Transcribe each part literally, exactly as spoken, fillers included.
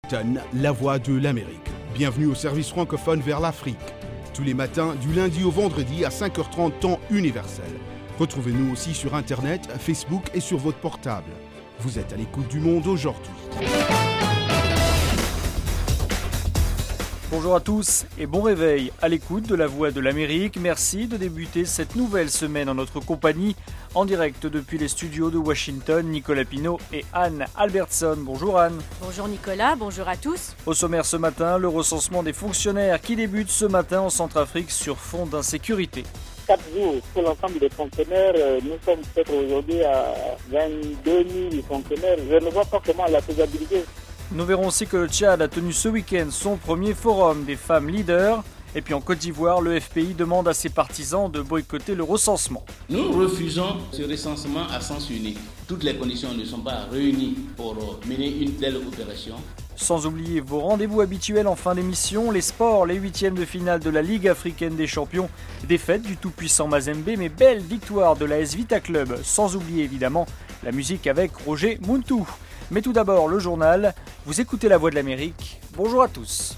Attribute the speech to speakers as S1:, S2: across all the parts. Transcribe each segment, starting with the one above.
S1: La voix de l'Amérique. Bienvenue au service francophone vers l'Afrique. Tous les matins, du lundi au vendredi à cinq heures trente, temps universel. Retrouvez-nous aussi sur Internet, Facebook et sur votre portable. Vous êtes à l'écoute du monde aujourd'hui.
S2: Bonjour à tous et bon réveil à l'écoute de la Voix de l'Amérique. Merci de débuter cette nouvelle semaine en notre compagnie. En direct depuis les studios de Washington, Nicolas Pinault et Anne Albertson. Bonjour Anne.
S3: Bonjour Nicolas, bonjour à tous.
S2: Au sommaire ce matin, le recensement des fonctionnaires qui débute ce matin en Centrafrique sur fond d'insécurité.
S4: Quatre jours pour l'ensemble des fonctionnaires. Nous sommes peut-être aujourd'hui à vingt-deux mille fonctionnaires. Je ne vois pas comment la faisabilité.
S2: Nous verrons aussi que le Tchad a tenu ce week-end son premier forum des femmes leaders. Et puis en Côte d'Ivoire, le F P I demande à ses partisans de boycotter le recensement.
S5: Nous refusons ce recensement à sens unique. Toutes les conditions ne sont pas réunies pour mener une telle opération.
S2: Sans oublier vos rendez-vous habituels en fin d'émission, les sports, les huitièmes de finale de la Ligue africaine des champions, défaite du tout-puissant Mazembe, mais belle victoire de l'A S Vita Club. Sans oublier évidemment la musique avec Roger Muntou. Mais tout d'abord, le journal. Vous écoutez La Voix de l'Amérique. Bonjour à tous.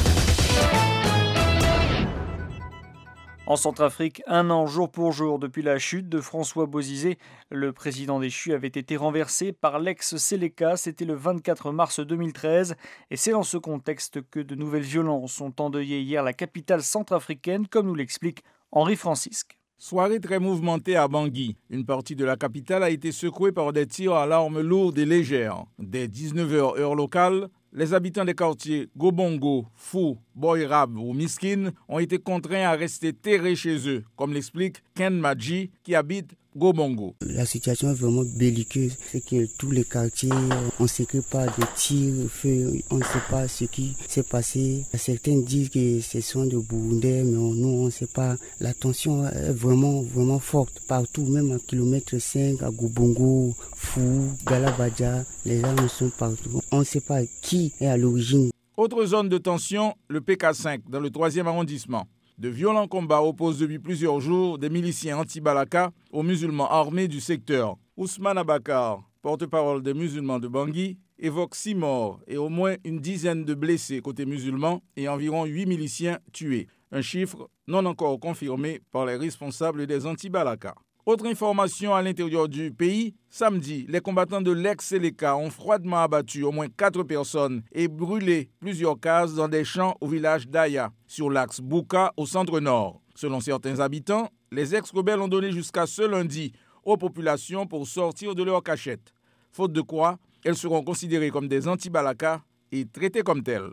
S2: En Centrafrique, un an jour pour jour depuis la chute de François Bozizé. Le président déchu avait été renversé par l'ex-Séléka. C'était le vingt-quatre mars deux mille treize. Et c'est dans ce contexte que de nouvelles violences ont endeuillé hier la capitale centrafricaine, comme nous l'explique Henri Francisque.
S6: Soirée très mouvementée à Bangui. Une partie de la capitale a été secouée par des tirs à l'arme lourde et légère. Dès dix-neuf heures heure locale, les habitants des quartiers Gobongo, Fou, Boyrab ou Miskin ont été contraints à rester terrés chez eux, comme l'explique Ken Madji qui habite Gobongo.
S7: La situation est vraiment belliqueuse. C'est que tous les quartiers, on ne sait que pas de tirs, feu, on ne sait pas ce qui s'est passé. Certains disent que ce sont des Burundais, mais on, nous, on ne sait pas. La tension est vraiment, vraiment forte partout, même à kilomètre cinq, à Gobongo, Fou, Galabadja, les armes sont partout. On ne sait pas qui est à l'origine.
S6: Autre zone de tension, le P K cinq, dans le troisième arrondissement. De violents combats opposent depuis plusieurs jours des miliciens anti-Balaka aux musulmans armés du secteur. Ousmane Abakar, porte-parole des musulmans de Bangui, évoque six morts et au moins une dizaine de blessés côté musulmans et environ huit miliciens tués. Un chiffre non encore confirmé par les responsables des anti-Balaka. Autre information à l'intérieur du pays, samedi, les combattants de l'ex-Séléka ont froidement abattu au moins quatre personnes et brûlé plusieurs cases dans des champs au village d'Aya, sur l'axe Bouka au centre-nord. Selon certains habitants, les ex-rebelles ont donné jusqu'à ce lundi aux populations pour sortir de leur cachette. Faute de quoi, elles seront considérées comme des anti-Balaka et traitées comme telles.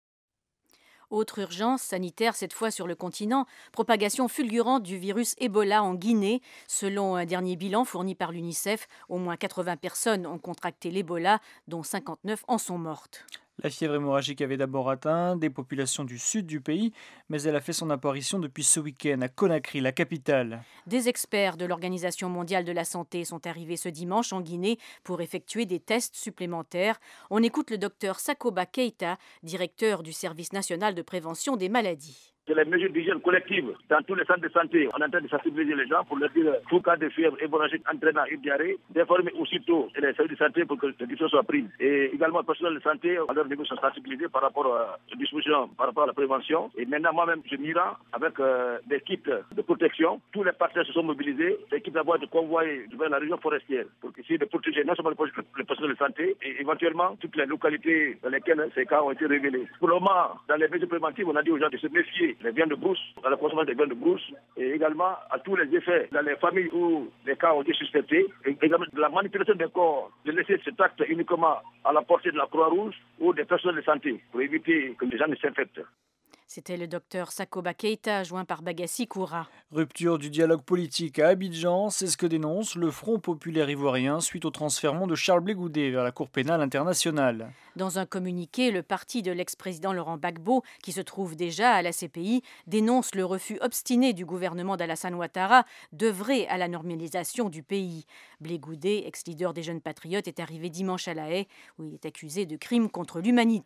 S3: Autre urgence sanitaire, cette fois sur le continent, propagation fulgurante du virus Ebola en Guinée. Selon un dernier bilan fourni par l'UNICEF, au moins quatre-vingts personnes ont contracté l'Ebola, dont cinquante-neuf en sont mortes.
S2: La fièvre hémorragique avait d'abord atteint des populations du sud du pays, mais elle a fait son apparition depuis ce week-end à Conakry, la capitale.
S3: Des experts de l'Organisation mondiale de la santé sont arrivés ce dimanche en Guinée pour effectuer des tests supplémentaires. On écoute le docteur Sakoba Keita, directeur du service national de prévention des maladies.
S8: C'est les mesures d'hygiène collective dans tous les centres de santé. On est en train de sensibiliser les gens pour leur dire tout cas de fièvre hémorragique entraînant une diarrhée, d'informer aussitôt les services de santé pour que les décisions soient prises. Et également, le personnel de santé, à leur niveau, sont sensibilisés par rapport aux dispositions, par rapport à la prévention. Et maintenant, moi-même, je m'y rends avec euh, des kits de protection. Tous les partenaires se sont mobilisés. Les kits d'abord de convoyer vers la région forestière pour essayer de protéger non seulement le personnel de santé et éventuellement toutes les localités dans lesquelles ces cas ont été révélés. Pour le moment, dans les mesures préventives, on a dit aux gens de se méfier les viandes de brousse, à la consommation des viandes de brousse, et également à tous les effets dans les familles où les cas ont été suspectés, et également de la manipulation des corps, de laisser cet acte uniquement à la portée de la Croix-Rouge ou des personnels de santé, pour éviter que les gens ne s'infectent.
S3: C'était le docteur Sakoba Keita, joint par Bagassi Koura.
S2: Rupture du dialogue politique à Abidjan, c'est ce que dénonce le Front populaire ivoirien suite au transfèrement de Charles Blé Goudé vers la Cour pénale internationale.
S3: Dans un communiqué, le parti de l'ex-président Laurent Gbagbo, qui se trouve déjà à la C P I, dénonce le refus obstiné du gouvernement d'Alassane Ouattara d'œuvrer à la normalisation du pays. Blé Goudé, ex-leader des Jeunes Patriotes, est arrivé dimanche à La Haye, où il est accusé de crimes contre l'humanité.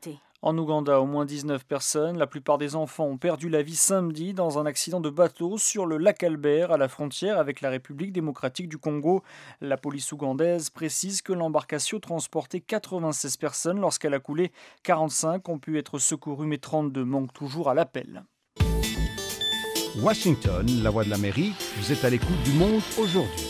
S2: En Ouganda, au moins dix-neuf personnes, la plupart des enfants ont perdu la vie samedi dans un accident de bateau sur le lac Albert à la frontière avec la République démocratique du Congo. La police ougandaise précise que l'embarcation transportait quatre-vingt-seize personnes lorsqu'elle a coulé. quarante-cinq ont pu être secourus mais trente-deux manquent toujours à l'appel.
S1: Washington, la voix de l'Amérique, vous êtes à l'écoute du Monde aujourd'hui.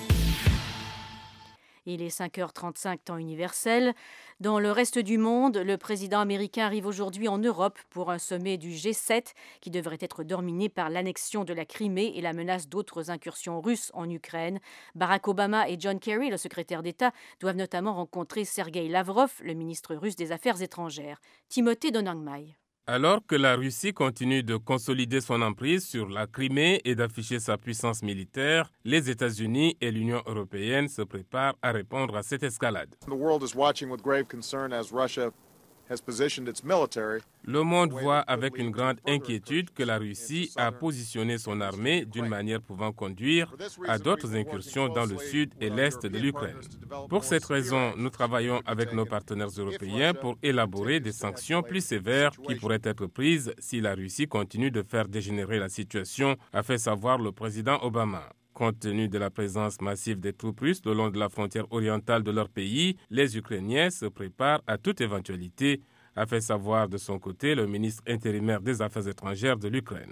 S3: Il est cinq heures trente-cinq, temps universel. Dans le reste du monde, le président américain arrive aujourd'hui en Europe pour un sommet du G sept qui devrait être dominé par l'annexion de la Crimée et la menace d'autres incursions russes en Ukraine. Barack Obama et John Kerry, le secrétaire d'État, doivent notamment rencontrer Sergueï Lavrov, le ministre russe des Affaires étrangères. Timothée Donangmai.
S9: Alors que la Russie continue de consolider son emprise sur la Crimée et d'afficher sa puissance militaire, les États-Unis et l'Union européenne se préparent à répondre à cette escalade. Le monde voit avec une grande inquiétude que la Russie a positionné son armée d'une manière pouvant conduire à d'autres incursions dans le sud et l'est de l'Ukraine. Pour cette raison, nous travaillons avec nos partenaires européens pour élaborer des sanctions plus sévères qui pourraient être prises si la Russie continue de faire dégénérer la situation, a fait savoir le président Obama. Compte tenu de la présence massive des troupes russes le long de la frontière orientale de leur pays, les Ukrainiens se préparent à toute éventualité, a fait savoir de son côté le ministre intérimaire des Affaires étrangères de l'Ukraine.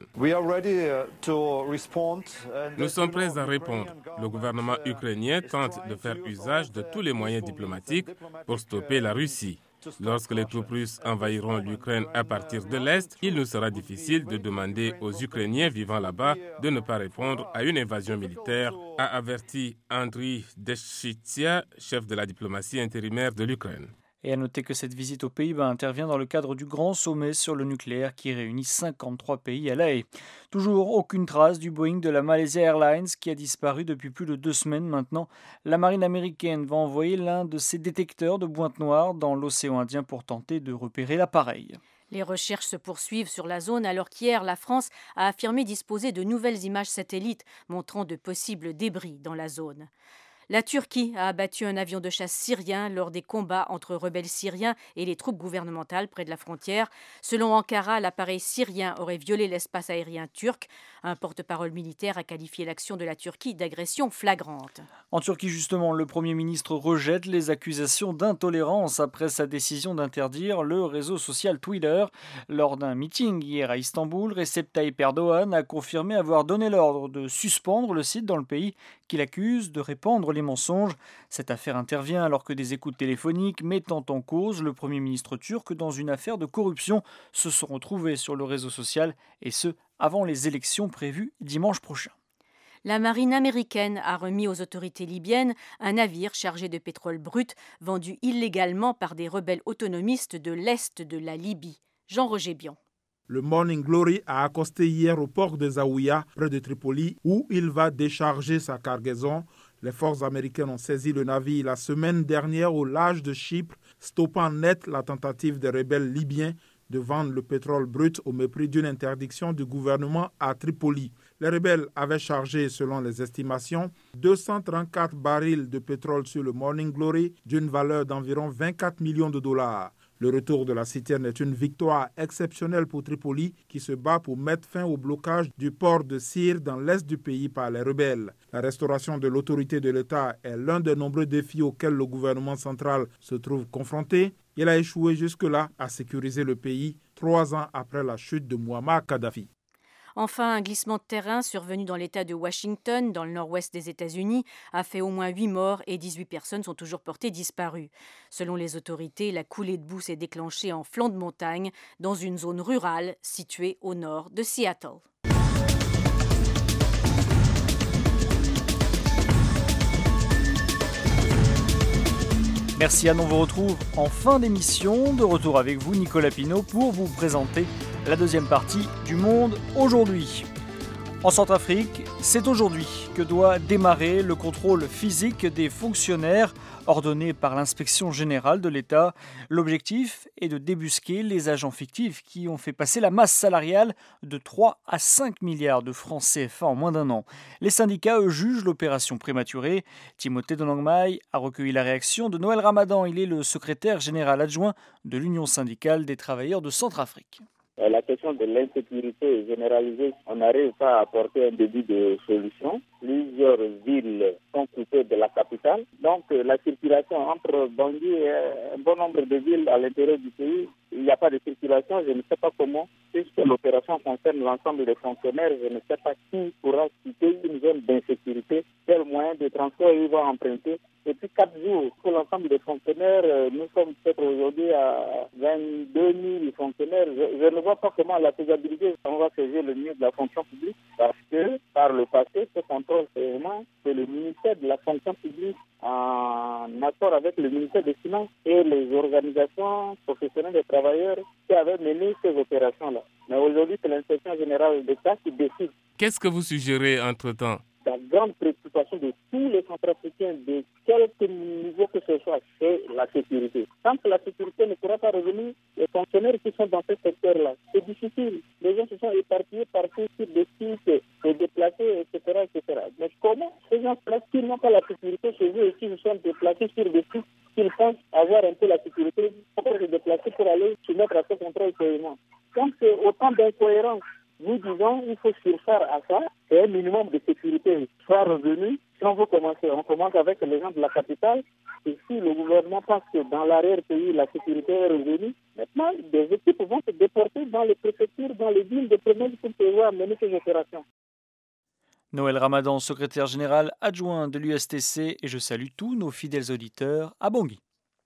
S9: Nous sommes prêts à répondre. Le gouvernement ukrainien tente de faire usage de tous les moyens diplomatiques pour stopper la Russie. Lorsque les troupes russes envahiront l'Ukraine à partir de l'Est, il nous sera difficile de demander aux Ukrainiens vivant là-bas de ne pas répondre à une invasion militaire, a averti Andriy Deshitsia, chef de la diplomatie intérimaire de l'Ukraine.
S2: Et à noter que cette visite aux Pays-Bas intervient dans le cadre du grand sommet sur le nucléaire qui réunit cinquante-trois pays à La Haye. Toujours aucune trace du Boeing de la Malaysia Airlines qui a disparu depuis plus de deux semaines maintenant. La marine américaine va envoyer l'un de ses détecteurs de pointe noire dans l'océan Indien pour tenter de repérer l'appareil.
S3: Les recherches se poursuivent sur la zone alors qu'hier, la France a affirmé disposer de nouvelles images satellites montrant de possibles débris dans la zone. La Turquie a abattu un avion de chasse syrien lors des combats entre rebelles syriens et les troupes gouvernementales près de la frontière. Selon Ankara, l'appareil syrien aurait violé l'espace aérien turc. Un porte-parole militaire a qualifié l'action de la Turquie d'agression flagrante.
S2: En Turquie, justement, le Premier ministre rejette les accusations d'intolérance après sa décision d'interdire le réseau social Twitter. Lors d'un meeting hier à Istanbul, Recep Tayyip Erdogan a confirmé avoir donné l'ordre de suspendre le site dans le pays qu'il accuse de répandre les mensonges. Cette affaire intervient alors que des écoutes téléphoniques mettant en cause le Premier ministre turc dans une affaire de corruption se sont retrouvées sur le réseau social, et ce, avant les élections prévues dimanche prochain.
S3: La marine américaine a remis aux autorités libyennes un navire chargé de pétrole brut vendu illégalement par des rebelles autonomistes de l'est de la Libye. Jean-Roger Bion.
S6: Le Morning Glory a accosté hier au port de Zaouïa, près de Tripoli, où il va décharger sa cargaison. Les forces américaines ont saisi le navire la semaine dernière au large de Chypre, stoppant net la tentative des rebelles libyens de vendre le pétrole brut au mépris d'une interdiction du gouvernement à Tripoli. Les rebelles avaient chargé, selon les estimations, deux cent trente-quatre barils de pétrole sur le Morning Glory d'une valeur d'environ vingt-quatre millions de dollars. Le retour de la citerne est une victoire exceptionnelle pour Tripoli qui se bat pour mettre fin au blocage du port de Sir dans l'est du pays par les rebelles. La restauration de l'autorité de l'État est l'un des nombreux défis auxquels le gouvernement central se trouve confronté. Il a échoué jusque-là à sécuriser le pays trois ans après la chute de Mouammar Kadhafi.
S3: Enfin, un glissement de terrain survenu dans l'État de Washington, dans le nord-ouest des États-Unis, a fait au moins huit morts et dix-huit personnes sont toujours portées disparues. Selon les autorités, la coulée de boue s'est déclenchée en flanc de montagne, dans une zone rurale située au nord de Seattle.
S2: Merci Anne, on vous retrouve en fin d'émission. De retour avec vous, Nicolas Pinault, pour vous présenter la deuxième partie du Monde aujourd'hui. En Centrafrique, c'est aujourd'hui que doit démarrer le contrôle physique des fonctionnaires ordonné par l'inspection générale de l'État. L'objectif est de débusquer les agents fictifs qui ont fait passer la masse salariale de trois à cinq milliards de francs C F A en moins d'un an. Les syndicats, eux, jugent l'opération prématurée. Timothée Donangmai a recueilli la réaction de Noël Ramadan. Il est le secrétaire général adjoint de l'Union syndicale des travailleurs de Centrafrique.
S4: La question de l'insécurité généralisée, on n'arrive pas à apporter un début de solution. Plusieurs villes sont coupées de la capitale. Donc la circulation entre Bangui et un bon nombre de villes à l'intérieur du pays, il n'y a pas de circulation. Je ne sais pas comment, puisque l'opération concerne l'ensemble des fonctionnaires, je ne sais pas qui pourra quitter une zone d'insécurité, quel moyen de transport il va emprunter. Depuis quatre jours, pour l'ensemble des fonctionnaires, nous sommes peut-être aujourd'hui à vingt-deux mille fonctionnaires. Je, je ne vois pas comment la faisabilité, on va saisir le mieux de la fonction publique, parce que par le passé, ce contrôle, c'est vraiment c'est le ministère de la fonction publique en accord avec le ministère des Finances et les organisations professionnelles des travailleurs qui avaient mené ces opérations-là. Mais aujourd'hui, c'est l'inspection générale d'État qui décide.
S9: Qu'est-ce que vous suggérez entre-temps ?
S4: La grande préoccupation de tous les Centrafricains, de quelque niveau que ce soit, c'est la sécurité. Tant que la sécurité ne pourra pas revenir, les fonctionnaires qui sont dans ce secteur-là, c'est difficile. Les gens se sont éparpillés partout sur des sites, se déplacer, et cetera, et cetera. Mais comment ces gens-là, s'ils n'ont pas la sécurité chez eux et s'ils se sont déplacés sur des sites qu'ils pensent avoir un peu la sécurité, pourquoi se déplacer pour aller se mettre à ce contrôle paiement? Donc c'est autant d'incohérences. Nous disons qu'il faut surfaire à ça, et un minimum de sécurité soit revenu. Si on veut commencer, on commence avec les gens de la capitale. Et si le gouvernement pense que dans l'arrière-pays, la sécurité est revenue, maintenant, des équipes vont se déporter dans les préfectures, dans les villes de province pour pouvoir mener ces opérations.
S2: Noël Ramadan, secrétaire général adjoint de l'U S T C, et je salue tous nos fidèles auditeurs à Bangui.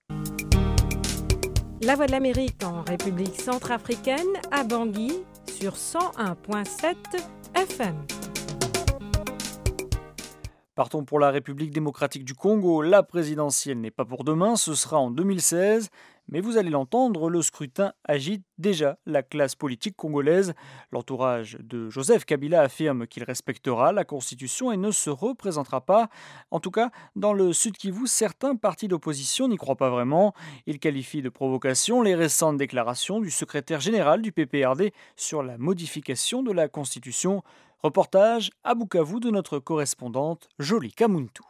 S10: La Voix de l'Amérique en République centrafricaine, à Bangui, sur cent un virgule sept F M.
S2: Partons pour la République démocratique du Congo. La présidentielle n'est pas pour demain, ce sera en deux mille seize. Mais vous allez l'entendre, le scrutin agite déjà la classe politique congolaise. L'entourage de Joseph Kabila affirme qu'il respectera la Constitution et ne se représentera pas. En tout cas, dans le Sud Kivu, certains partis d'opposition n'y croient pas vraiment. Ils qualifient de provocation les récentes déclarations du secrétaire général du P P R D sur la modification de la Constitution. Reportage à Bukavu de notre correspondante Jolie Kamuntu.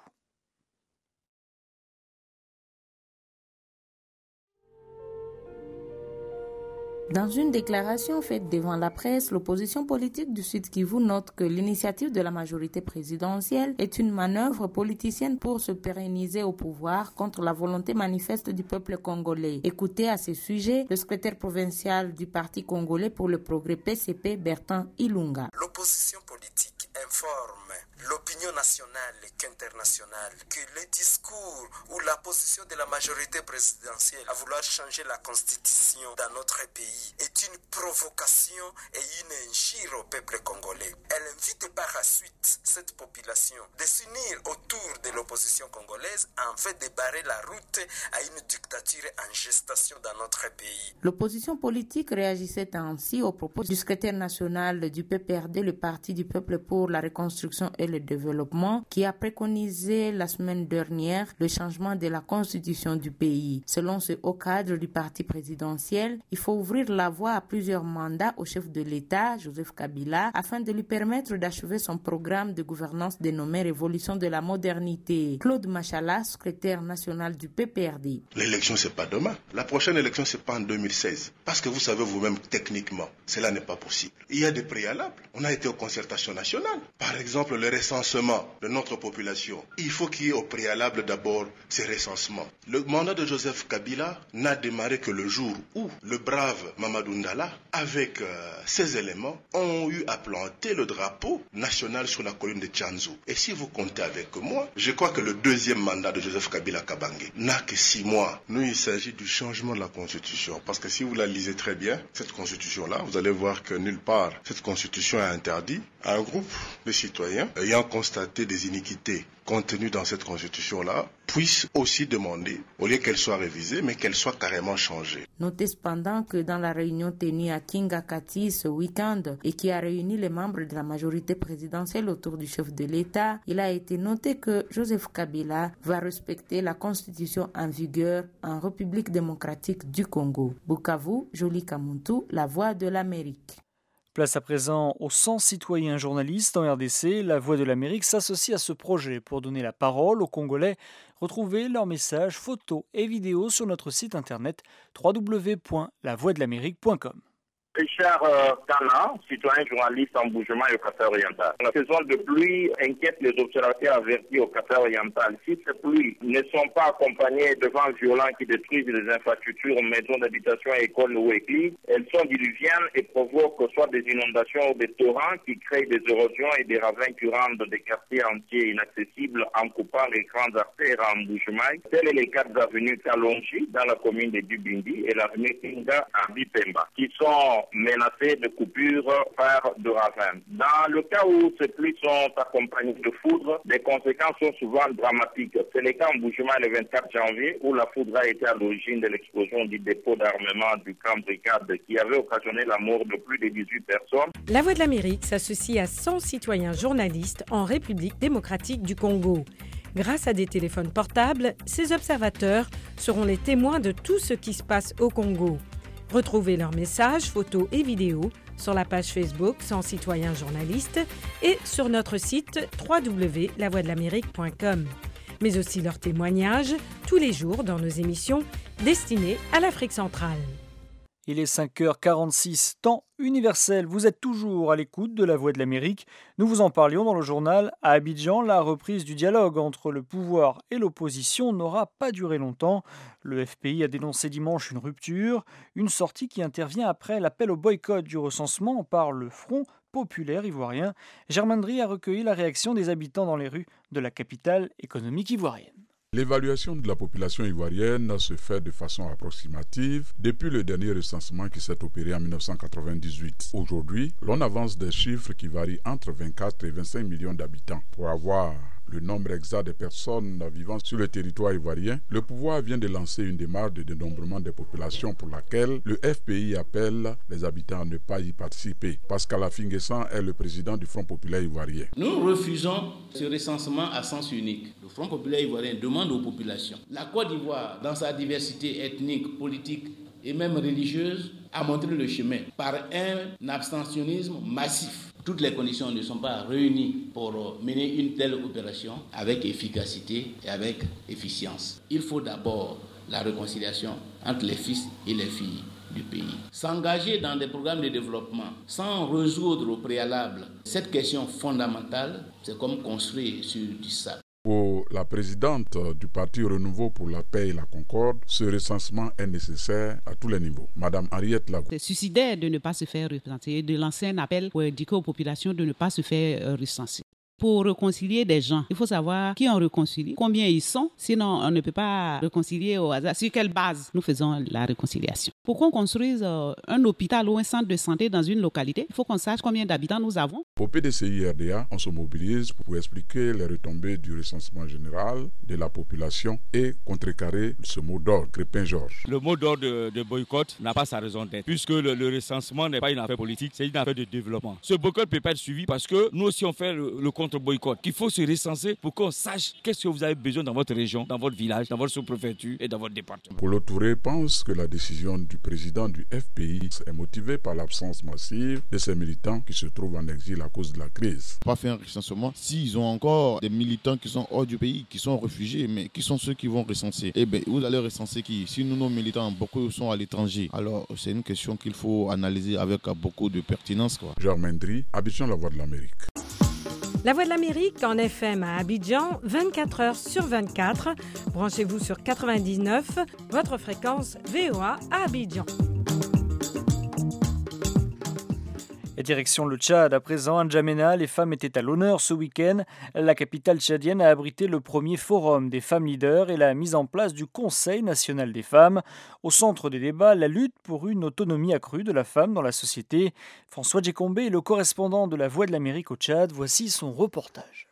S11: Dans une déclaration faite devant la presse, l'opposition politique du Sud Kivu note que l'initiative de la majorité présidentielle est une manœuvre politicienne pour se pérenniser au pouvoir contre la volonté manifeste du peuple congolais. Écoutez à ce sujet le secrétaire provincial du Parti congolais pour le progrès P C P, Bertin Ilunga.
S12: L'opposition politique informe l'opinion nationale et qu'internationale que le discours ou la position de la majorité présidentielle à vouloir changer la constitution dans notre pays est une provocation et une injure au peuple congolais. Elle invite par la suite cette population de s'unir autour de l'opposition congolaise afin de barrer la route à une dictature en gestation dans notre pays.
S11: L'opposition politique réagissait ainsi aux propos du secrétaire national du P P R D, le Parti du peuple pour la reconstruction et le développement, qui a préconisé la semaine dernière le changement de la constitution du pays. Selon ce haut cadre du parti présidentiel, il faut ouvrir la voie à plusieurs mandats au chef de l'État, Joseph Kabila, afin de lui permettre d'achever son programme de gouvernance dénommé Révolution de la modernité. Claude Machala, secrétaire national du P P R D.
S13: L'élection, c'est pas demain. La prochaine élection, c'est pas en deux mille seize. Parce que vous savez vous-même, techniquement, cela n'est pas possible. Il y a des préalables. On a été aux concertations nationales. Par exemple, le recensement de notre population. Il faut qu'il y ait au préalable d'abord ces recensements. Le mandat de Joseph Kabila n'a démarré que le jour où le brave Mamadou Ndala, avec euh, ses éléments, ont eu à planter le drapeau national sur la colline de Tchanzu. Et si vous comptez avec moi, je crois que le deuxième mandat de Joseph Kabila Kabange n'a que six mois. Nous, il s'agit du changement de la Constitution. Parce que si vous la lisez très bien, cette Constitution-là, vous allez voir que nulle part, cette Constitution a interdit à un groupe de citoyens ayant constaté des iniquités contenues dans cette constitution-là, puisse aussi demander, au lieu qu'elle soit révisée, mais qu'elle soit carrément changée.
S11: Notez cependant que dans la réunion tenue à Kingakati ce week-end et qui a réuni les membres de la majorité présidentielle autour du chef de l'État, il a été noté que Joseph Kabila va respecter la constitution en vigueur en République démocratique du Congo. Bukavu, Jolie Kamuntu, la voix de l'Amérique.
S2: Place à présent aux cent citoyens journalistes en R D C. La Voix de l'Amérique s'associe à ce projet pour donner la parole aux Congolais. Retrouvez leurs messages, photos et vidéos sur notre site internet w w w point la voix de l'amérique point com.
S14: Richard euh, Tana, citoyen journaliste en Bougement et au Kassai-Oriental. La saison de pluie inquiète les observateurs avertis au Kassai-Oriental. Si ces pluies ne sont pas accompagnées de vents violents qui détruisent les infrastructures, maisons d'habitation, écoles ou églises, elles sont diluviennes et provoquent soit des inondations ou des torrents qui créent des érosions et des ravins qui rendent des quartiers entiers inaccessibles en coupant les grandes artères en Bougement. Tels sont les quatre avenues Kalonji dans la commune de Dubindi et l'avenue Kinga à Bipemba, qui sont menacés de coupures par de ravins. Dans le cas où ces pluies sont accompagnées de foudre, les conséquences sont souvent dramatiques. C'est le cas en Bougement le vingt-quatre janvier où la foudre a été à l'origine de l'explosion du dépôt d'armement du camp Brigade qui avait occasionné la mort de plus de dix-huit personnes.
S10: La Voix de l'Amérique s'associe à cent citoyens journalistes en République démocratique du Congo. Grâce à des téléphones portables, ces observateurs seront les témoins de tout ce qui se passe au Congo. Retrouvez leurs messages, photos et vidéos sur la page Facebook cent citoyens journalistes et sur notre site w w w point la voix de l'amérique point com. Mais aussi leurs témoignages tous les jours dans nos émissions destinées à l'Afrique centrale.
S2: Il est cinq heures quarante-six, temps universel. Vous êtes toujours à l'écoute de La Voix de l'Amérique. Nous vous en parlions dans le journal. À Abidjan, la reprise du dialogue entre le pouvoir et l'opposition n'aura pas duré longtemps. Le F P I a dénoncé dimanche une rupture, une sortie qui intervient après l'appel au boycott du recensement par le Front populaire ivoirien. Germaine Dry a recueilli la réaction des habitants dans les rues de la capitale économique ivoirienne.
S15: L'évaluation de la population ivoirienne se fait de façon approximative depuis le dernier recensement qui s'est opéré en mille neuf cent quatre-vingt-dix-huit. Aujourd'hui, l'on avance des chiffres qui varient entre vingt-quatre et vingt-cinq millions d'habitants. Pour avoir le nombre exact de personnes vivant sur le territoire ivoirien, le pouvoir vient de lancer une démarche de dénombrement des populations pour laquelle le F P I appelle les habitants à ne pas y participer. Pascal Afinguessan est le président du Front populaire ivoirien.
S5: Nous refusons ce recensement à sens unique. Le Front populaire ivoirien demande aux populations. La Côte d'Ivoire, dans sa diversité ethnique, politique et même religieuse, a montré le chemin par un abstentionnisme massif. Toutes les conditions ne sont pas réunies pour mener une telle opération avec efficacité et avec efficience. Il faut d'abord la réconciliation entre les fils et les filles du pays. S'engager dans des programmes de développement sans résoudre au préalable cette question fondamentale, c'est comme construire sur du sable.
S15: Pour la présidente du Parti Renouveau pour la paix et la concorde, ce recensement est nécessaire à tous les niveaux. Madame Henriette Lagou.
S16: C'est suicidaire de ne pas se faire recenser, de lancer un appel pour indiquer aux populations de ne pas se faire recenser. Pour réconcilier des gens, il faut savoir qui on réconcilie, combien ils sont, sinon on ne peut pas réconcilier au hasard. Sur quelle base nous faisons la réconciliation? Pour qu'on construise un hôpital ou un centre de santé dans une localité, il faut qu'on sache combien d'habitants nous avons.
S15: Au P D C I R D A, on se mobilise pour expliquer les retombées du recensement général de la population et contrecarrer ce mot d'ordre, Crépin-Georges.
S17: Le mot d'ordre de, de boycott n'a pas sa raison d'être, puisque le, le recensement n'est pas une affaire politique, c'est une affaire de développement. Ce boycott peut pas être suivi parce que nous aussi on fait le, le contre-boycott, qu'il faut se recenser pour qu'on sache qu'est-ce que vous avez besoin dans votre région, dans votre village, dans votre sous-préfecture et dans votre département.
S15: Kolo Touré pense que la décision du président du F P I est motivée par l'absence massive de ces militants qui se trouvent en exil à cause de la crise.
S18: Pas faire un recensement s'ils ont encore des militants qui sont hors du pays, qui sont réfugiés, mais qui sont ceux qui vont recenser. Eh bien, vous allez recenser qui? Si nous, nos militants, beaucoup sont à l'étranger, alors c'est une question qu'il faut analyser avec beaucoup de pertinence, quoi.
S15: Germaine Dry, Abidjan, la Voix de l'Amérique.
S10: La Voix de l'Amérique en F M à Abidjan, vingt-quatre heures sur vingt-quatre. Branchez-vous sur quatre-vingt-dix-neuf, votre fréquence V O A à Abidjan.
S2: Et direction le Tchad, à présent, à N'Djamena, les femmes étaient à l'honneur ce week-end. La capitale tchadienne a abrité le premier forum des femmes leaders et la mise en place du Conseil national des femmes. Au centre des débats, la lutte pour une autonomie accrue de la femme dans la société. François Djekombe est le correspondant de La Voix de l'Amérique au Tchad. Voici son reportage.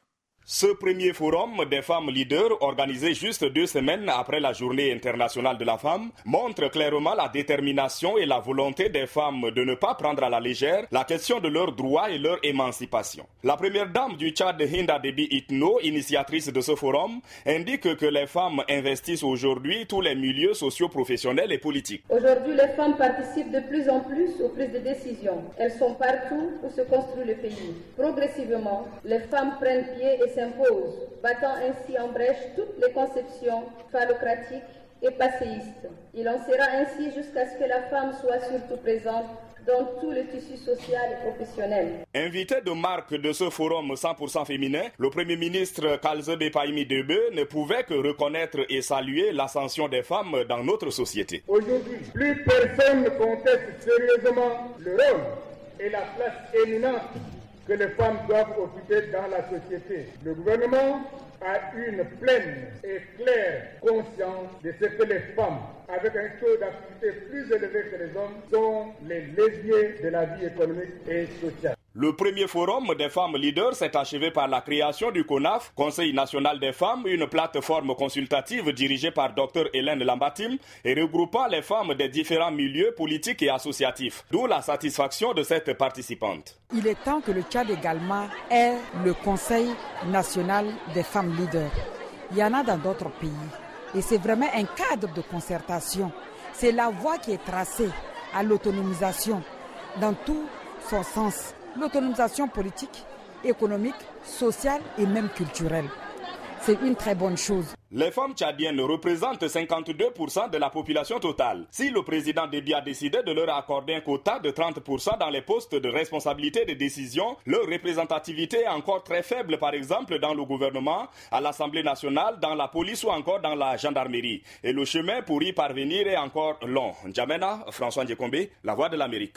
S19: Ce premier forum des femmes leaders, organisé juste deux semaines après la journée internationale de la femme, montre clairement la détermination et la volonté des femmes de ne pas prendre à la légère la question de leurs droits et leur émancipation. La première dame du Tchad, Hinda Déby Itno, initiatrice de ce forum, indique que les femmes investissent aujourd'hui tous les milieux socio-professionnels et politiques.
S20: Aujourd'hui, les femmes participent de plus en plus aux prises de décision. Elles sont partout où se construit le pays. Progressivement, les femmes prennent pied et s'imposent, battant ainsi en brèche toutes les conceptions phallocratiques et passéistes. Il en sera ainsi jusqu'à ce que la femme soit surtout présente dans tout le tissu social et professionnel.
S19: Invité de marque de ce forum cent pour cent féminin, le Premier ministre Kalzebe Paimi Debe ne pouvait que reconnaître et saluer l'ascension des femmes dans notre société.
S21: Aujourd'hui, plus personne ne conteste sérieusement le rôle et la place éminente que les femmes doivent occuper dans la société. Le gouvernement a une pleine et claire conscience de ce que les femmes, avec un taux d'activité plus élevé que les hommes, sont les leviers de la vie économique et sociale.
S19: Le premier forum des femmes leaders s'est achevé par la création du CONAF, Conseil national des femmes, une plateforme consultative dirigée par Dr Hélène Lambatim et regroupant les femmes des différents milieux politiques et associatifs, d'où la satisfaction de cette participante.
S22: Il est temps que le Tchad également ait le Conseil national des femmes leaders. Il y en a dans d'autres pays et c'est vraiment un cadre de concertation. C'est la voie qui est tracée à l'autonomisation dans tout son sens. L'autonomisation politique, économique, sociale et même culturelle. C'est une très bonne chose.
S19: Les femmes tchadiennes représentent cinquante-deux pour cent de la population totale. Si le président Déby a décidé de leur accorder un quota de trente pour cent dans les postes de responsabilité de décision, leur représentativité est encore très faible, par exemple dans le gouvernement, à l'Assemblée nationale, dans la police ou encore dans la gendarmerie. Et le chemin pour y parvenir est encore long. N'Djamena, François Ndjekombe, La Voix de l'Amérique.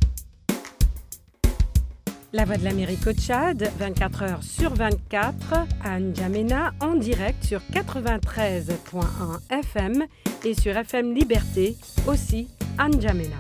S10: La Voix de l'Amérique au Tchad, vingt-quatre heures sur vingt-quatre, à N'Djamena, en direct sur quatre-vingt-treize virgule un F M et sur F M Liberté, aussi à N'Djamena.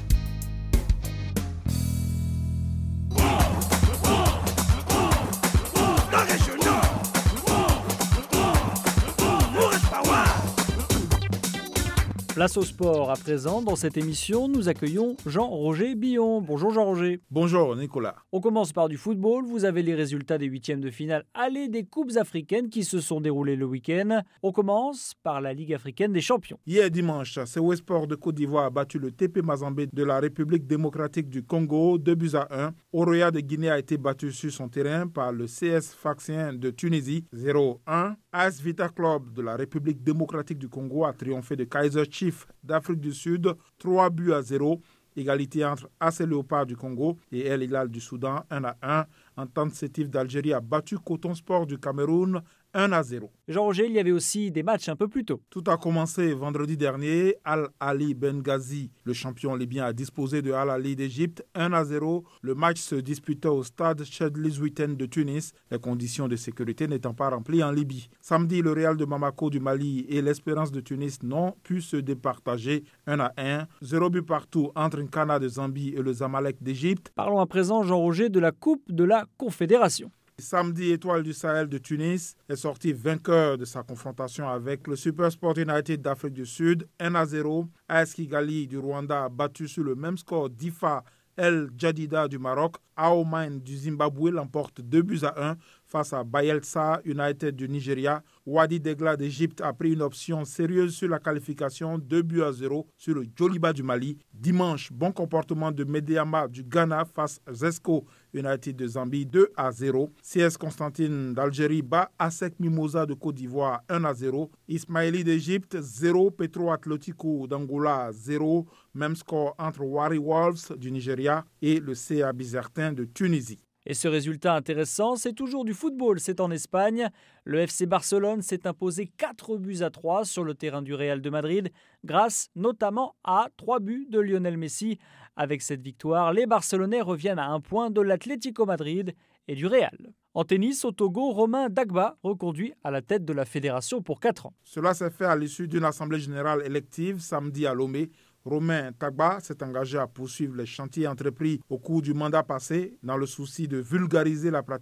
S2: Place au sport à présent. Dans cette émission, nous accueillons Jean-Roger Billon. Bonjour Jean-Roger.
S6: Bonjour Nicolas.
S2: On commence par du football. Vous avez les résultats des huitièmes de finale aller des Coupes africaines qui se sont déroulées le week-end. On commence par la Ligue africaine des champions.
S6: Hier dimanche, C O Sport de Côte d'Ivoire a battu le T P Mazembe de la République démocratique du Congo deux buts à un. Oroya de Guinée a été battu sur son terrain par le C S Sfaxien de Tunisie zéro un. A S Vita Club de la République démocratique du Congo a triomphé de Kaizer Chiefs d'Afrique du Sud, trois buts à zéro. Égalité entre A C Léopard du Congo et El Hilal du Soudan, un à un. Entente Sétif d'Algérie a battu Coton Sport du Cameroun, un à zéro.
S2: Jean-Roger, il y avait aussi des matchs un peu plus tôt.
S6: Tout a commencé vendredi dernier. Al-Ali Benghazi, le champion libyen, a disposé de Al-Ali d'Égypte, un à zéro. Le match se disputait au stade Chedli Zouiten de Tunis, les conditions de sécurité n'étant pas remplies en Libye. Samedi, le Real de Bamako du Mali et l'Espérance de Tunis n'ont pu se départager, un à un. Zéro but partout entre Nkana de Zambie et le Zamalek d'Égypte.
S2: Parlons à présent, Jean-Roger, de la Coupe de la Confédération.
S6: Samedi, Étoile du Sahel de Tunis est sorti vainqueur de sa confrontation avec le Supersport United d'Afrique du Sud, un à zéro. A S Kigali du Rwanda a battu sur le même score Difa El Jadida du Maroc. Aomain du Zimbabwe l'emporte deux buts à un face à Bayelsa United du Nigeria. Wadi Degla d'Égypte a pris une option sérieuse sur la qualification, deux buts à zéro sur le Djoliba du Mali. Dimanche, bon comportement de Medeama du Ghana face à Zesco United de Zambie, deux à zéro. C S Constantine d'Algérie bat Asec Mimosa de Côte d'Ivoire, un à zéro. Ismaili d'Égypte, zéro. Petro Atlético d'Angola, zéro. Même score entre Wari Wolves du Nigeria et le C A Bizertin de Tunisie.
S2: Et ce résultat intéressant, c'est toujours du football, c'est en Espagne. Le F C Barcelone s'est imposé quatre buts à trois sur le terrain du Real de Madrid, grâce notamment à trois buts de Lionel Messi. Avec cette victoire, les Barcelonais reviennent à un point de l'Atlético Madrid et du Real. En tennis, au Togo, Romain Dagba reconduit à la tête de la fédération pour quatre ans.
S6: Cela s'est fait à l'issue d'une assemblée générale élective samedi à Lomé. Romain Dagba s'est engagé à poursuivre les chantiers entrepris au cours du mandat passé dans le souci de vulgariser la pratique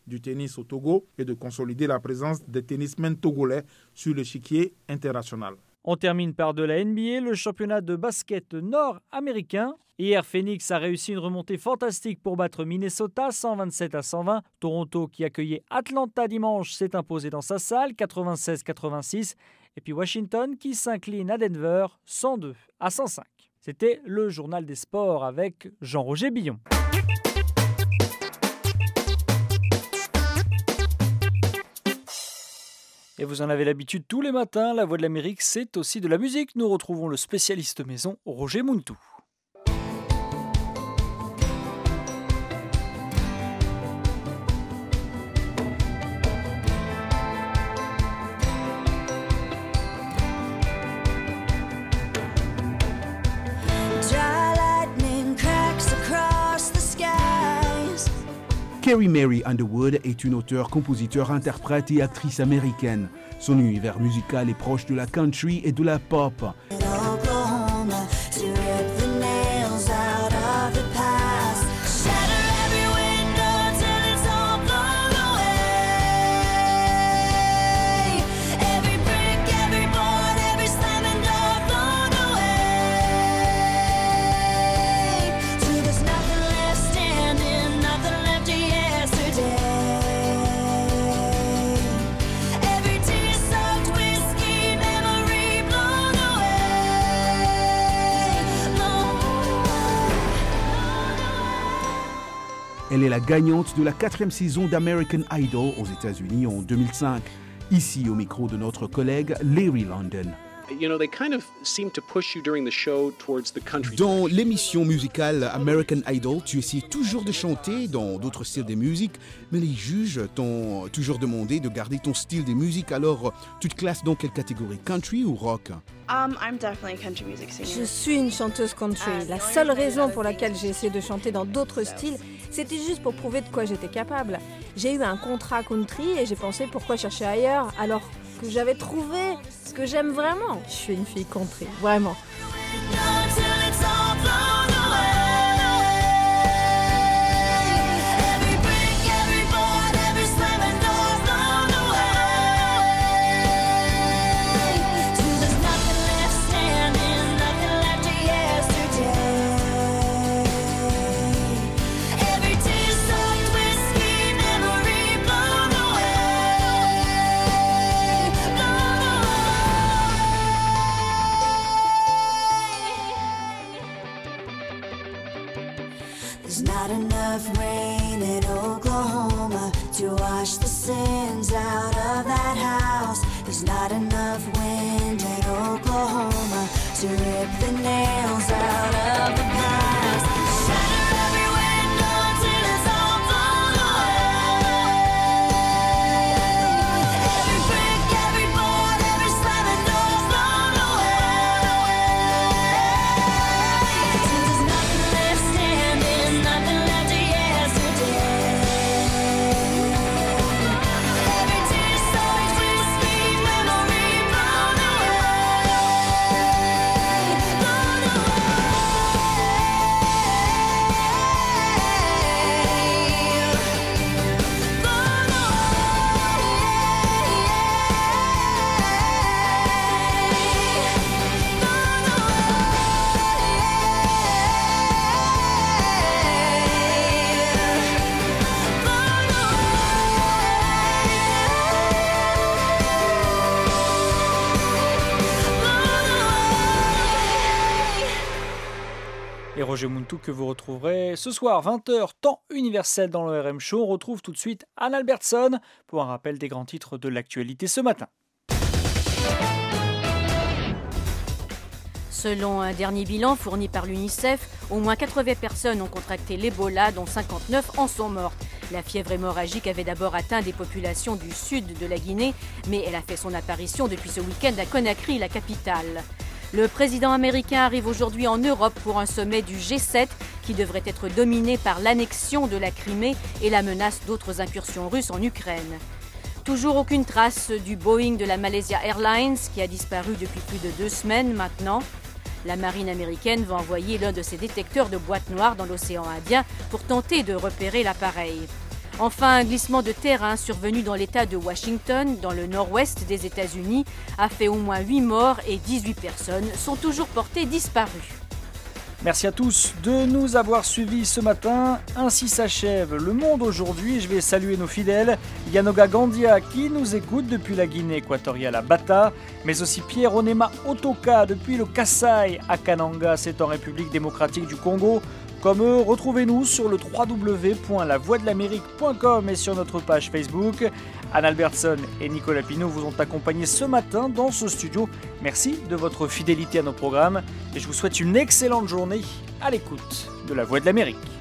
S6: du tennis au Togo et de consolider la présence des tennismen togolais sur l'échiquier international.
S2: On termine par de la N B A, le championnat de basket nord-américain. Hier, Phoenix a réussi une remontée fantastique pour battre Minnesota cent vingt-sept à cent vingt. Toronto, qui accueillait Atlanta dimanche, s'est imposé dans sa salle quatre-vingt-seize à quatre-vingt-six. Et puis Washington qui s'incline à Denver cent deux à cent cinq. C'était le journal des sports avec Jean-Roger Billon. Et vous en avez l'habitude tous les matins, La Voix de l'Amérique, c'est aussi de la musique. Nous retrouvons le spécialiste maison, Roger Mountou.
S1: Carrie Mary Underwood est une auteure, compositeur, interprète et actrice américaine. Son univers musical est proche de la country et de la pop. Elle est la gagnante de la quatrième saison d'American Idol aux États-Unis en deux mille cinq. Ici, au micro de notre collègue Larry London. Dans l'émission musicale American Idol, tu essaies toujours de chanter dans d'autres styles de musique, mais les juges t'ont toujours demandé de garder ton style de musique. Alors, tu te classes dans quelle catégorie, country ou rock?
S7: Um, I'm definitely a country music singer.
S8: Je suis une chanteuse country. La seule raison pour laquelle j'ai essayé de chanter dans d'autres styles, c'était juste pour prouver de quoi j'étais capable. J'ai eu un contrat country et j'ai pensé pourquoi chercher ailleurs alors que j'avais trouvé ce que j'aime vraiment. Je suis une fille country, vraiment.
S23: There's not enough rain in Oklahoma to wash the sins out of that house. There's not enough wind in Oklahoma to rip the nails out of the past. Shatter every window till it's all blown away. Every brick, every board, every slamming door blown away. Till there's nothing left standing, nothing left to yesterday. Every tear soaked whiskey memory blown away, blown
S2: Et Roger Mountou que vous retrouverez ce soir vingt heures, temps universel dans le R M Show. On retrouve tout de suite Anne Albertson pour un rappel des grands titres de l'actualité ce matin.
S3: Selon un dernier bilan fourni par l'UNICEF, au moins quatre-vingts personnes ont contracté l'Ebola, dont cinquante-neuf en sont mortes. La fièvre hémorragique avait d'abord atteint des populations du sud de la Guinée, mais elle a fait son apparition depuis ce week-end à Conakry, la capitale. Le président américain arrive aujourd'hui en Europe pour un sommet du G sept qui devrait être dominé par l'annexion de la Crimée et la menace d'autres incursions russes en Ukraine. Toujours aucune trace du Boeing de la Malaysia Airlines qui a disparu depuis plus de deux semaines maintenant. La marine américaine va envoyer l'un de ses détecteurs de boîtes noires dans l'océan Indien pour tenter de repérer l'appareil. Enfin, un glissement de terrain survenu dans l'État de Washington, dans le nord-ouest des États-Unis, a fait au moins huit morts et dix-huit personnes sont toujours portées disparues.
S2: Merci à tous de nous avoir suivis ce matin. Ainsi s'achève Le Monde aujourd'hui. Je vais saluer nos fidèles. Yanoga Gandia qui nous écoute depuis la Guinée équatoriale à Bata, mais aussi Pierre Onema Otoka depuis le Kasaï à Kananga, c'est en République démocratique du Congo. Comme eux, retrouvez-nous sur le w w w point la voix de l'amérique point com et sur notre page Facebook. Anne Albertson et Nicolas Pinault vous ont accompagnés ce matin dans ce studio. Merci de votre fidélité à nos programmes et je vous souhaite une excellente journée à l'écoute de la Voix de l'Amérique.